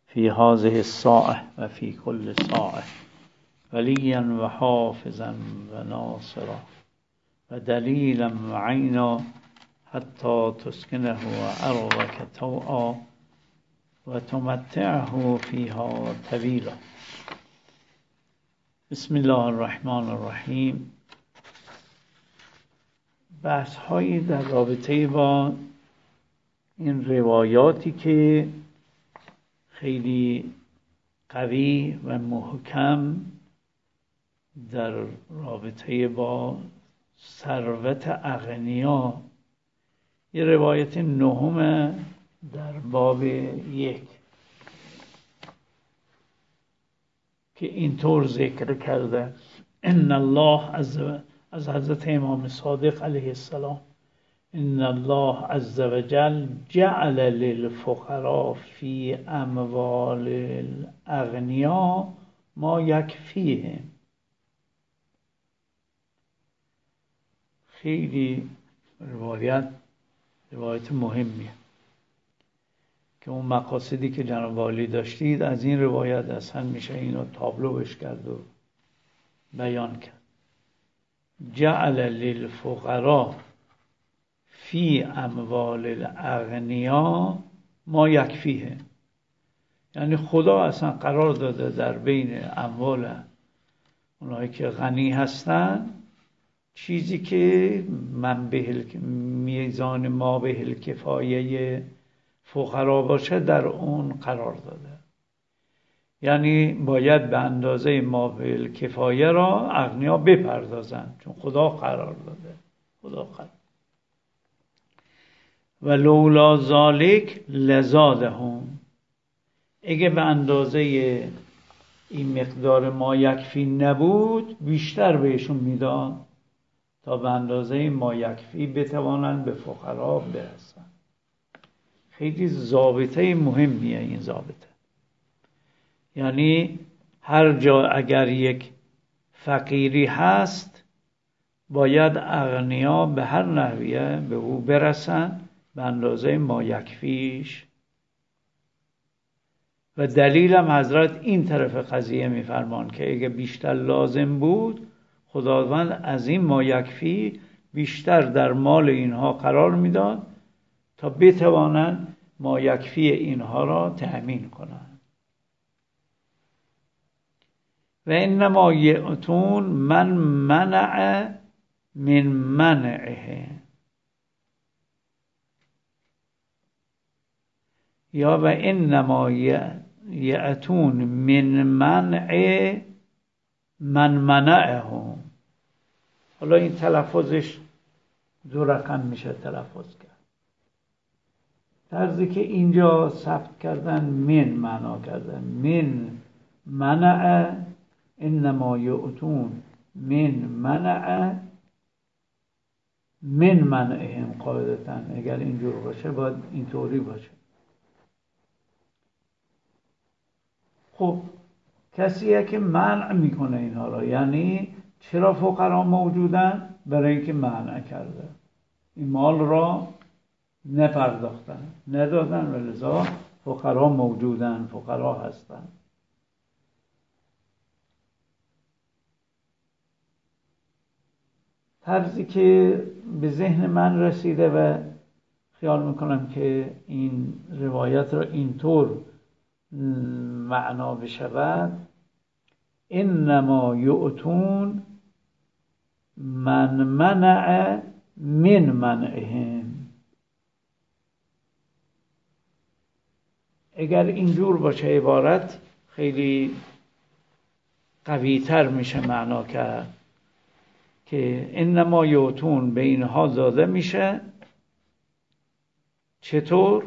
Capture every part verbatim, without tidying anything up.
في هذه الساعة وفي كل ساعة وليا وحافظا وناصرا ودليلا وعينا حتى تسكنه أرضك طوعا وتمتعه فيها طويلا. بسم الله الرحمن الرحیم. بحث هایی در رابطه با این روایاتی که خیلی قوی و محکم در رابطه با ثروت اغنیا، یه روایت نهم در باب یک که اینطور ذکر کرده: ان الله از از حضرت امام صادق علیه السلام، ان الله عز وجل جعل للفقراء فی اموال الاغنیا ما یکفیهم. خیلی روایت روایت مهمیه که اون مقاصدی که جناب والی داشتید از این روایت اصلا میشه اینو تابلوش کرد و بیان کرد. جعل للفقراء فی اموال الاغنیا ما یکفیه، یعنی خدا اصلا قرار داده در بین اموال اونایی که غنی هستن چیزی که من به میزان ما به الکفایه فقرا باشه در اون قرار داده، یعنی باید به اندازه ما به الکفایه را اغنیا بپردازن چون خدا قرار داده. خدا قرار و لولا ذالک لزادهم، اگه به اندازه این مقدار ما یکفی نبود بیشتر بهشون میداد تا به اندازه ما یکفی بتوانند به فقرا برسن. خیلی ضابطه مهمیه این ضابطه، یعنی هر جا اگر یک فقیری هست باید اغنیا به هر نحویه به او برسن به اندازه ما یکفیش. و دلیلم حضرت این طرف قضیه میفرمان که اگه بیشتر لازم بود خداوند از این ما یکفی بیشتر در مال اینها قرار میداد تا بتوانند ما یکفی اینها را تأمین کنند. و انما یأتون من منع من منعه، یا و انما یأتون من منع من منعهم. حالا این تلفظش دو رقم میشه تلفظ کرد. طرزی که اینجا ثبت کردن من معنا کردن من منع، انما یأتون من منع من منعهم. قاعدتاً اگر اینجور باشه باید اینطوری باشه. خب کسیه که منع میکنه اینها را، یعنی چرا فقرا موجودن؟ برای اینکه منع کرده، این مال را نپرداختن ندادن و لذا فقرا موجودن، فقرا هستن. طرزی که به ذهن من رسیده و خیال میکنم که این روایت را اینطور معنا بشود: انما یؤتون من منع من منعهم. اگر اینجور باشه عبارت خیلی قوی‌تر میشه معنا کرد که انما یؤتون به اینها داده میشه. چطور؟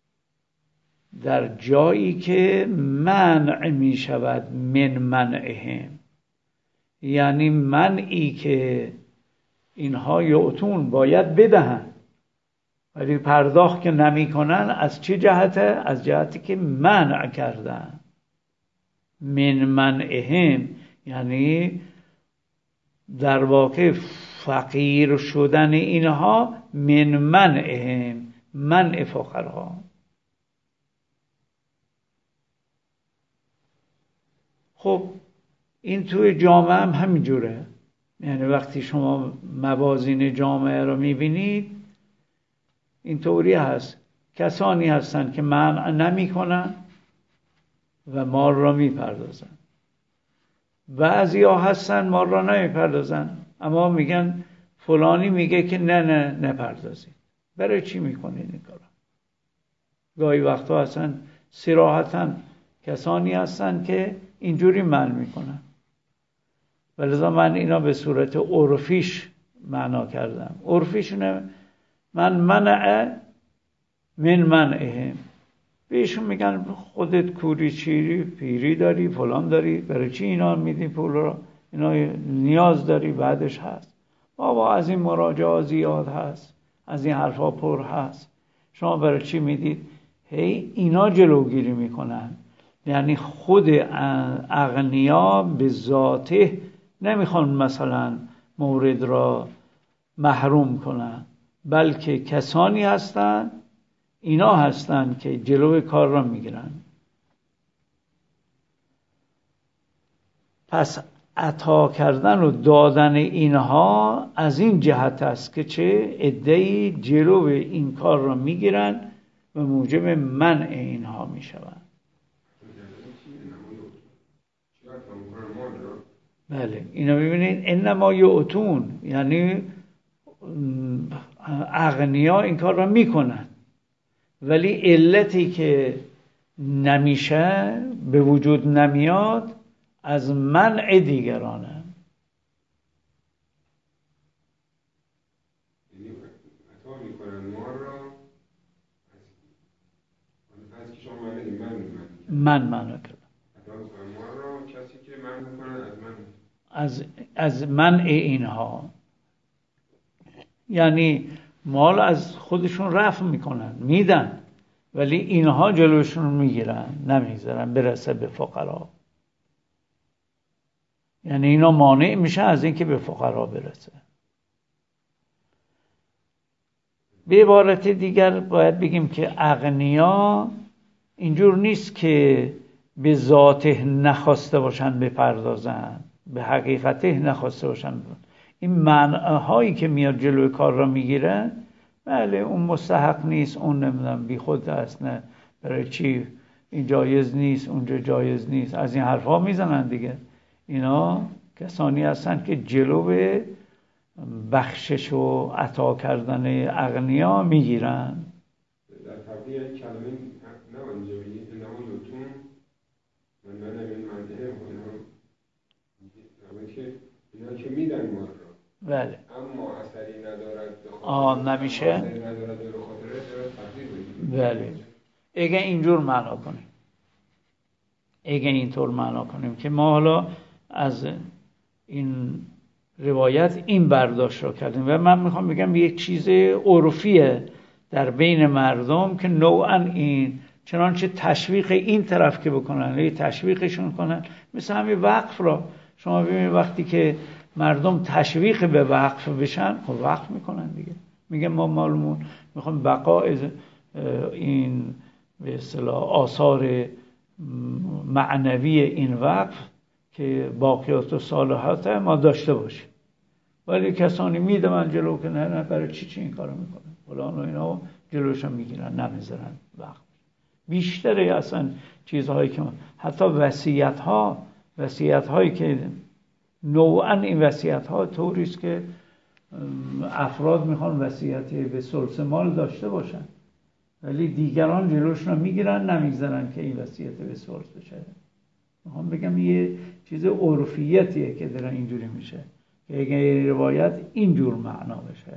در جایی که منع می شود من منعهم، یعنی منعی که اینها یعطون باید بدهن ولی پرداخت که نمی کنن. از چه جهته؟ از جهتی که منع کردن. من منعهم یعنی در واقع فقیر شدن اینها من منعهم، منع فقرها. خب این توی جامعه هم همینجوره. یعنی وقتی شما موازین جامعه رو میبینید اینطوری هست، کسانی هستن که منع نمی کنن و مال را میپردازن، بعضی ها هستن مال را نمیپردازن اما میگن فلانی میگه که نه نه نپردازید. برای چی میکنید این کارا؟ گاهی وقتا هستن صراحتاً کسانی هستن که اینجوری منع میکنن، ولذا من اینا به صورت عرفیش معنا کردم. عرفیش نه من منع من منعهم. بهشون میگن خودت کوری چیری پیری داری فلان داری، برای چی اینا میدی پول را؟ اینا نیاز داری بعدش هست. بابا از این مراجعه زیاد هست، از این حرفا پر هست، شما برای چی میدید؟ هی اینا جلوگیری میکنن. یعنی خود اغنیا به ذاته نمیخوان مثلا مورد را محروم کنن، بلکه کسانی هستن اینا هستن که جلوی کار را میگیرن. پس عطا کردن و دادن اینها از این جهت است که چه عده‌ای جلو این کار را میگیرن و موجب منع اینها میشوند. بله اینا ببینید انما یعطون، یعنی اغنیا این کار را میکنن ولی علتی که نمیشه به وجود نمیاد از منع دیگرانه. یعنی عطا میکنن ما را از که شما منع من من منع کردم عطا میکنن ما را کسی که منع میکنن از من از از منع اینها، یعنی مال از خودشون رفع میکنن میدن ولی اینها جلوشون میگیرن نمیذارن برسه به فقرا. یعنی اینا مانع میشه از اینکه به فقرا برسه. به عبارت دیگر باید بگیم که اغنیا اینجور نیست که به ذاته نخواسته باشن بپردازن، به حقیقته نخواسته باشن. این منعهایی که میاد جلوی کار را میگیره، بله اون مستحق نیست، اون نمیدونم بی خود است، نه برای چی این جایز نیست اونجا جایز نیست، از این حرفا میزنن دیگه. اینا کسانی هستن که جلو بخشش و عطا کردن اغنیا میگیرن. در تبدیل این کلمه نه اونجا بگید انما یوتون من من من منده اینا که اینا که میدن ما رو بله اما اثری ندارد آه نمیشه اثری ندارد به خاطر تبدیل بگید. بله اگه اینجور معنا کنیم اگه اینطور معنا کنیم که ما حالا از این روایت این برداشت رو کردیم و من میخوام بگم یک چیز عرفیه در بین مردم که نوعا این چنانچه تشویق این طرف که بکنن یه تشویقشون کنن، مثل همین وقف را شما ببینید وقتی که مردم تشویق به وقف بشن خب وقف میکنن دیگه، میگن ما مالمون میخوام بقای این به اصطلاح آثار معنوی این وقف که باقیات و صالحات ما داشته باشیم. ولی کسانی میده من جلو که نه نه برای چی چی این کارو میکنن فلان و اینا جلوشون میگیرن نمیذارن وقت. بیشتره اصلا چیزهایی که حتی وصیت ها وصیت هایی که نوعا این وصیت ها طوری است که افراد میخوان وصیت به ثلث مال داشته باشن ولی دیگران جلوشون رو میگیرن نمیذارن که این وصیت به ثلث بشه. میخوام بگم یه چیز عرفیتیه که داره اینجوری میشه که اگه روایت اینجور معنا بشه.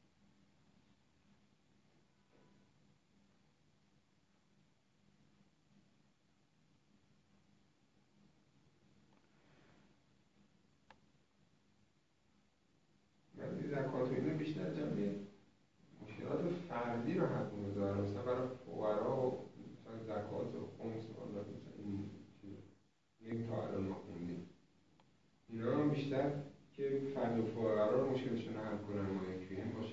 من زکات اینا بیشتر جنبه مشکلات فردی رو حق می‌ذارم، مثلا برای فقرا و مثلا زکات و خمس و مثلا این این تا الان ما خوندیم اینا هم بیشتر که فرد و فقرا رو مشکلشون رو حل کنن ما یکی هم باشه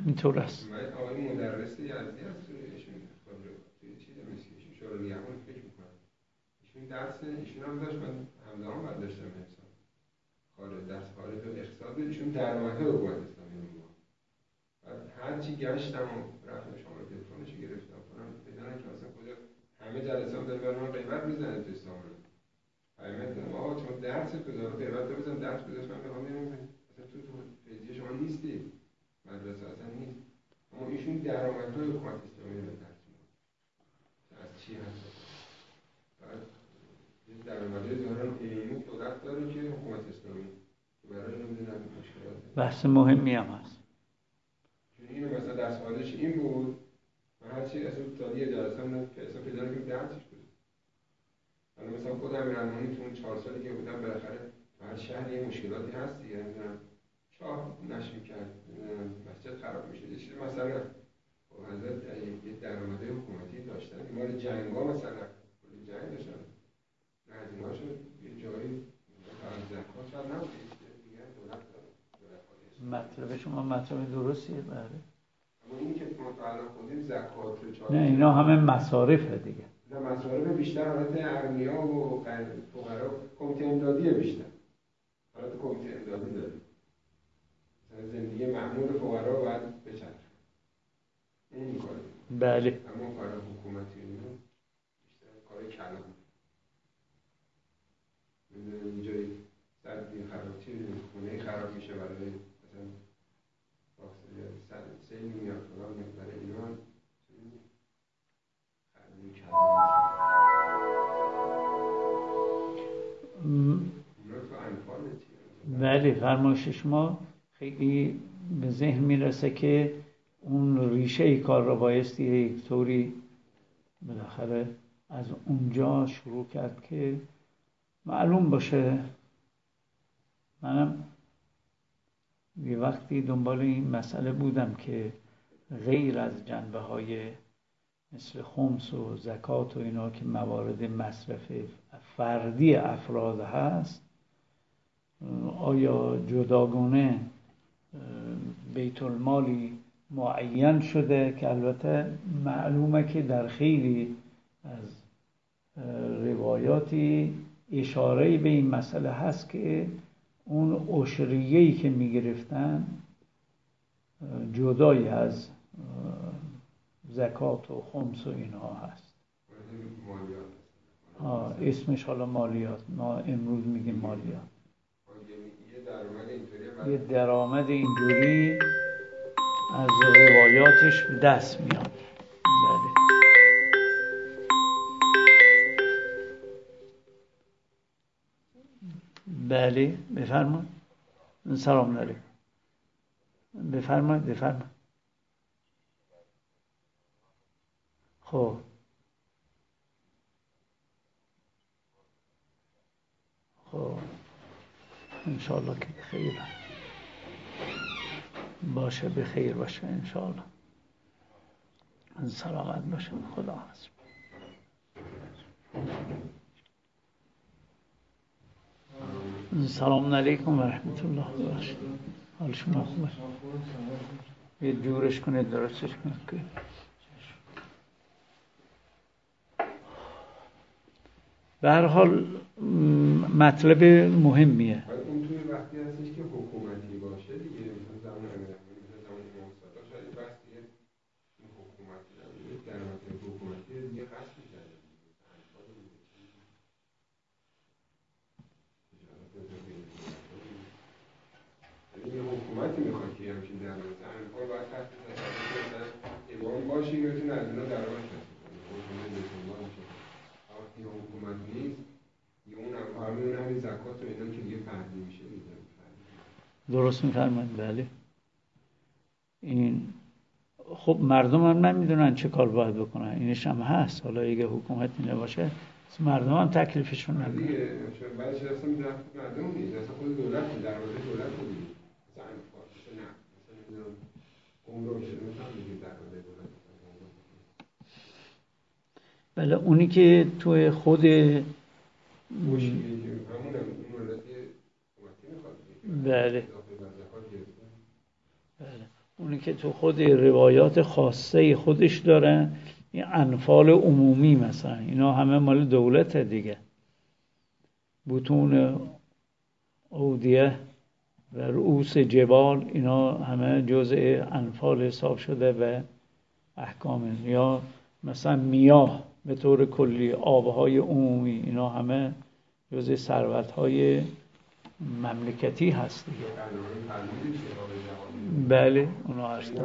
اینطور است. من آقای مدرس یزدی هست ایشون توی چیز مسیحی شورای نگهبان فکر میکنم ایشون درس ایشون هم داشت، من همزمان بعد داشتم حساب خارج درس خارج و اقتصاد ایشون درآمدهای حکومت اسلامی رو بعد هر چی گشتم و رفتم شماره تلفنش گرفتم کنم بدونن که مثلا کجا همه جلسه هم داره برای من قیمت میزنه توی سامانه پیامد دادم آقا چون درس کجا رو قیمت بزنم درس بزنم من بخوام ببینم مثلا تو تو فیزیک شما نیستی مدرسه اصلا نیست اما ایشون درآمدهای حکومت اسلامی رو درس می‌کنه از چی هست بعد این درآمدهای ظاهرا علمی دولت داره که حکومت اسلامی برای نمیدونم مشکلات بحث مهمی هم هست. اینو مثلا درس خارجش این بود من هرچی اصلا تا یه جلسه هم اصلا پیدا نکنم درسش بود. حالا مثلا خود امیرالمومنین تو اون چهار سالی که بودم بالاخره هر شهر یه مشکلاتی هست دیگه نمیدونم چاه نشمی کرد نمیدونم مسجد خراب میشه یه چیزی مثلا خب حضرت یه درآمده حکومتی داشتن مال جنگا مثلا کل جنگ داشتن هزینه‌هاشو یه جایی فقط زکات شاید نبود دیگه دولت داره مطلب شما مطلب درستیه بله. اما این که متعلق خودیم زکات رو نه اینا همه مصارفه دیگه. نه مصارف بیشتر حالت اغنیا و فقرا کمیته امدادی بیشتر حالت کمیته امدادی داره مثلا زندگی معمول فقرا باید بچرخه اون میکنه بله اما کار حکومتی اینا بیشتر کار کلان یه جایی سردی خراب چیزی خونه خراب میشه برای مثلا فاصله سیل میاد فلان میاد برای ایران خرابی کلان بله فرمایش شما خیلی به ذهن میرسه که اون ریشه ای کار را بایستی یک طوری بالاخره از اونجا شروع کرد که معلوم باشه. منم یه وقتی دنبال این مسئله بودم که غیر از جنبه های مثل خمس و زکات و اینا که موارد مصرف فردی افراد هست آیا جداگانه بیت المالی معین شده که البته معلومه که در خیلی از روایاتی اشاره‌ای به این مسئله هست که اون عشریه‌ای که می‌گرفتن جدای از زکات و خمس و اینها هست. ها اسمش حالا مالیات، ما امروز میگیم مالیات. یه درآمد اینجوری از روایاتش به دست میاد. بله بله بفرمایید. سلام علیکم. بفرمایید بفرمایید. خب خب انشاءالله که خیر باشه به خیر باشه انشاءالله سلامت باشه. خدا حافظ. سلام علیکم و رحمت الله و برکاته. حال شما خوبه؟ یه جورش کنید درستش کنید. به هر حال مطلب مهمیه. اون توی وقتی هستش که حکومتی باشه دیگه مثلا زمان امیرالمومنین مثلا زمان امام صادق شاید این بحث دیگه این حکومتی نبود درآمد حکومتی دیگه قصد می‌کرد یه حکومتی میخواد که همچین درآمد انفال باید تحت تصرف امام باشه که بتونه از اینا درآمد کسب کنه حکومت مسلمان باشه. وقتی حکومت نیست یه اون هم همین همین زکات و اینا که دیگه فردی میشه دیگه. درست می‌فرمایید بله. این خب مردم هم نمیدونن چه کار باید بکنن، اینش هم هست. حالا اگه حکومتی نباشه مردم هم تکلیفشون نمیدونن دیگه بعدش اصلا میدونن مردم نیست اصلا خود دولت درآمد دولت دیگه مثلا انفاقش نه مثلا نمیدونم عمر شده مثلا میگه درآمد دولت. بله اونی که توی خود همون اون ملت حکومتی میخواد بله بله اونی که تو خود روایات خاصه خودش دارن، این انفال عمومی مثلا اینا همه مال دولت دیگه. بطون اودیه و رؤوس جبال اینا همه جزء انفال حساب شده و احکام. یا مثلا میاه به طور کلی، آبهای عمومی، اینا همه جزء ثروت‌های مملکتی هست دیگه. بله اونا هستن.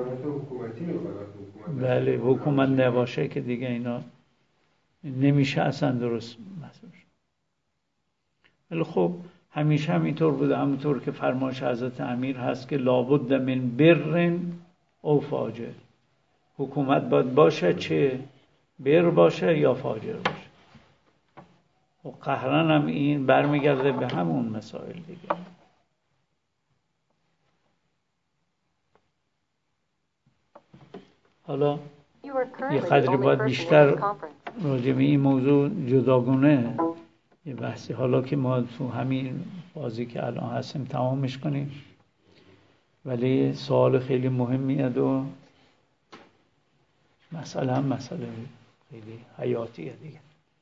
بله حکومت نباشه که دیگه اینا نمیشه اصلا درست مثلا. ولی خب همیشه همینطور بوده، همونطور که فرمایش حضرت امیر هست که لابد من بر او فاجر، حکومت باید باشه چه بر باشه یا فاجر باشه. و قهرن هم این برمیگرده به همون مسائل دیگه. حالا یه قدری باید بیشتر راجع به این موضوع جداگونه یه بحثی، حالا که ما تو همین بازی که الان هستیم تمامش کنیم، ولی سوال خیلی مهمیه و مسئله هم مسئله خیلی حیاتیه دیگه.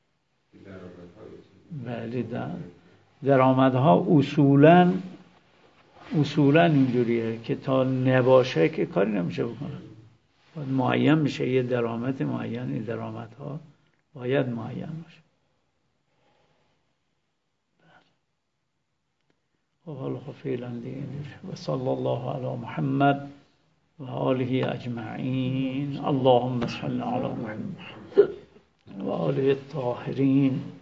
بله درآمدها اصولاً اصولاً اینجوریه که تا نباشه که کاری نمیشه بکنه، باید معین میشه. یه درآمد معین، این درآمدها باید معین باشه. خب حالا خب فعلا دیگه و صلی الله علی محمد و آله اجمعین. اللهم صل علی محمد و آله الطاهرین.